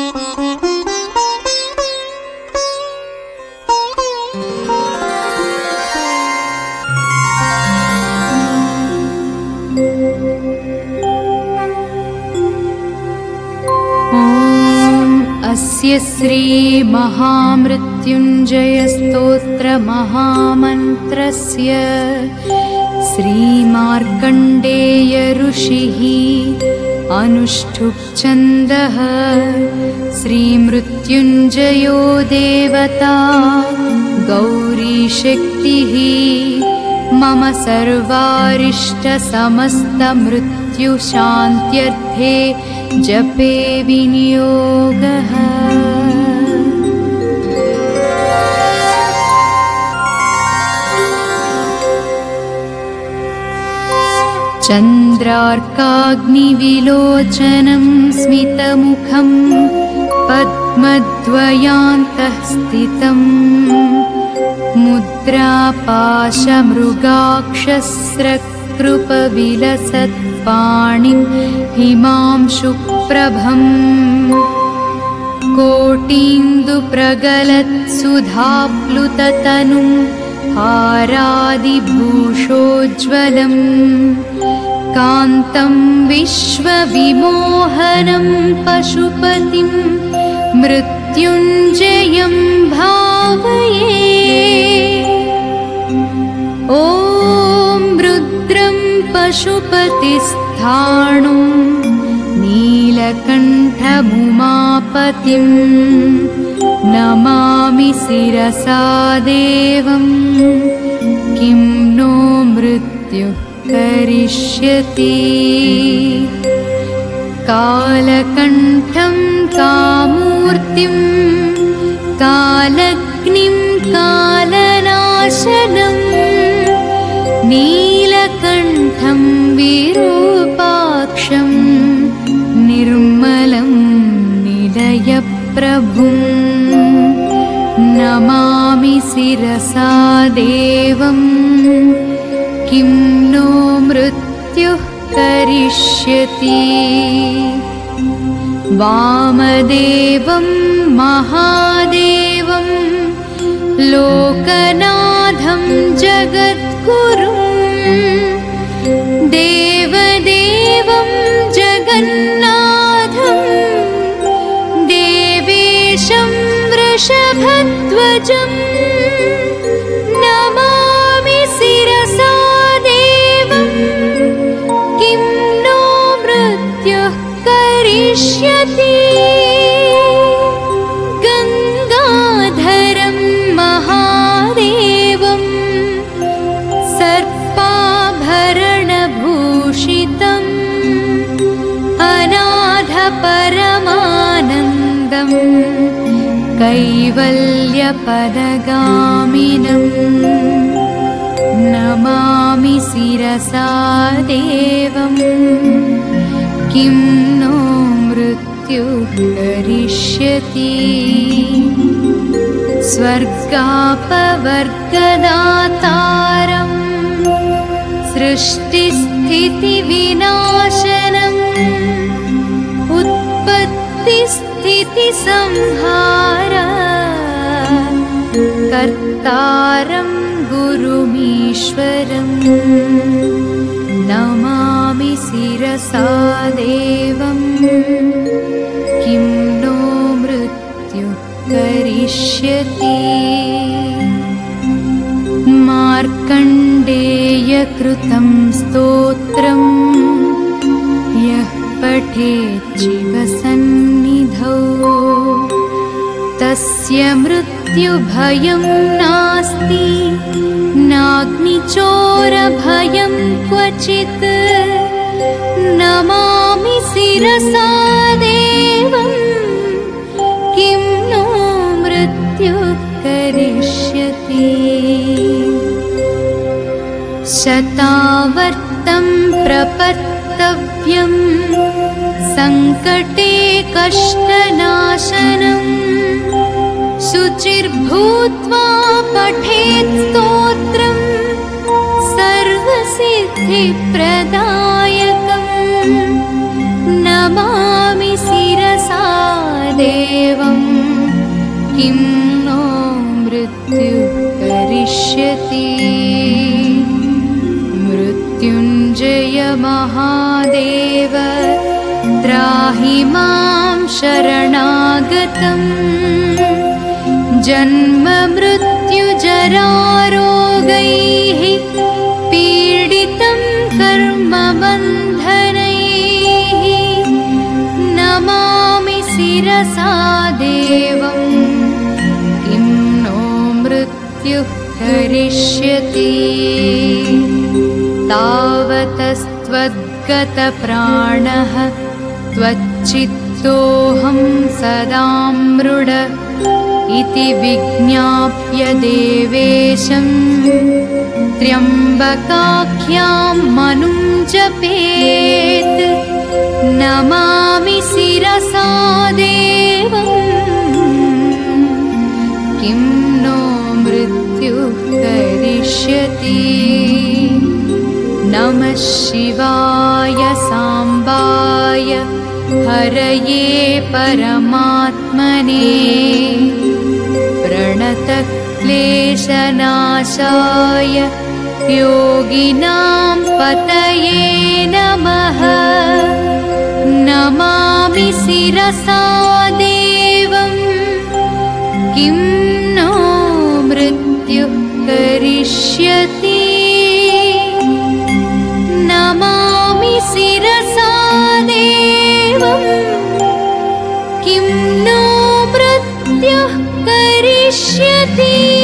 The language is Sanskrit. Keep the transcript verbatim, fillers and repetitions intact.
अस्य श्री महामृत्युञ्जय स्तोत्र महामन्त्रस्य श्रीमार्कण्डेय ऋषिः अनुष्ठुप् छन्दः श्रीमृत्युञ्जयो देवता गौरीशक्तिः मम सर्वारिष्टसमस्तमृत्युशान्त्यर्थे जपे विनियोगः। चन्द्रार्काग्निविलोचनं स्मितमुखं पद्मद्वयान्तः स्थितं मुद्रापाशमृगाक्षस्रकृपविलसत्पाणिं हिमांशुप्रभम् कोटीन्दुप्रगलत्सुधाप्लुततनुं हारादिभूषोज्ज्वलम् कान्तं विश्वविमोहनं पशुपतिं मृत्युञ्जयं भावये। ॐ रुद्रं पशुपतिस्थाणुं नीलकण्ठमुमापतिं नमामि शिरसा देवं किं नो मृत्युः करिष्यति। कालकण्ठं कामूर्तिं कालग्निं कालनाशनं नीलकण्ठं विरूपाक्षं निर्मलं निलयप्रभुं नमामि शिरसा देवं किं नो मृत्युः करिष्यति। वामदेवं महादेवं लोकनाथं जगद्गुरुं देवदेवं जगन्नाथं देवेशं वृषभध्वजं नमामि शिरसा देवं किं नो मृत्युः करिष्यति। गङ्गाधरं महादेवं सर्पाभरणभूषितम् अनाथपरमानन्दं कैवल्यपदगामिनं नमामि शिरसा देवं किं नो मृत्युः करिष्यति। स्वर्गापवर्गदातारं सृष्टिस्थितिविनाशनम् उत्पत्तिस्थितिसंहार कर्तारं गुरुमीश्वरं नमामि शिरसा देवं किं नो मृत्युः करिष्यति। मार्कण्डेयकृतं स्तोत्रं यः पठेत् शिवसन्निधौ तस्य मृत्युभयं नास्ति नाग्निचोरभयं क्वचित् नमामि शिरसा देवं किं नो मृत्युः करिष्यति। शतावर्तं प्रपत्तव्यं सङ्कटे कष्टनाशनं शुचिर्भूत्वा पठेत् स्तोत्रं सर्वसिद्धिप्रदायकं नमामि शिरसा शिरसा देवं किं नो मृत्युः करिष्यति। मृत्युञ्जय महादेव त्राहि मां शरणागतम्। जन्म मृत्युजरारोगैः पीडितं कर्मबन्धनैः नमामि शिरसा देवं किं नो मृत्युः करिष्यति। तावतस्त्वद्गतप्राणः त्वच्चित्तोऽहं सदा मृड इति विज्ञाप्य देवेशं त्र्यम्बकाख्यां मनुं जपेत्। नमामि शिरसा देवं किं नो मृत्युः करिष्यति। नमः शिवाय साम्बाय हरये परमात्मने प्रणतक्लेशनाशाय योगिनां पतये नमः। नमामि शिरसा देवं किं नो मृत्युः करिष्यति। नमामि शिरसा देवं किं नो मृत्युः करिष्यति।